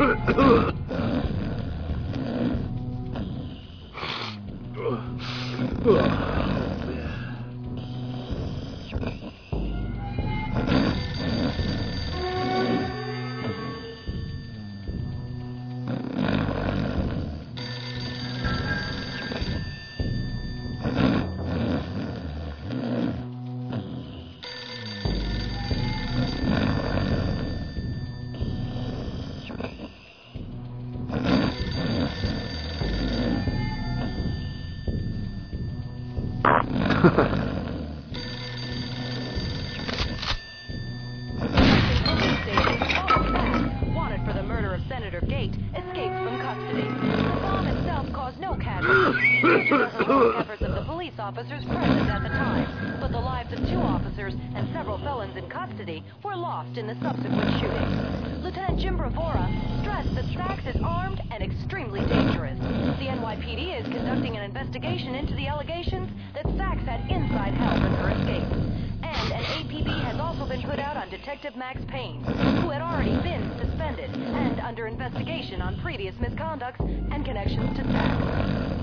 wanted for the murder of Senator Gate, escaped from custody. The bomb itself caused no casualties due to the heroic efforts of the police officers present at the time, but the lives of 2 officers and several felons in custody were lost in the subsequent shooting. Lieutenant Jim Bravura stressed that Sachs is armed and extremely dangerous. The NYPD is conducting an investigation into the allegations that Sachs had inside help in her escape. And an APB has also been put out on Detective Max Payne, who had already been suspended and under investigation on previous misconducts and connections to Sachs.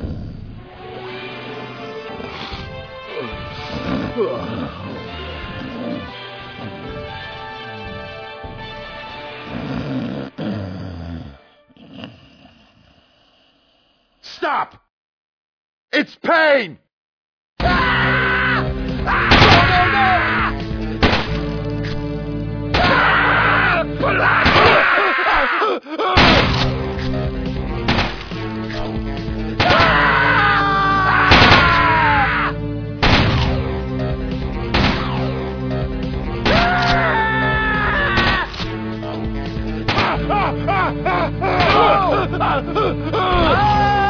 Stop! It's Payne! Ah!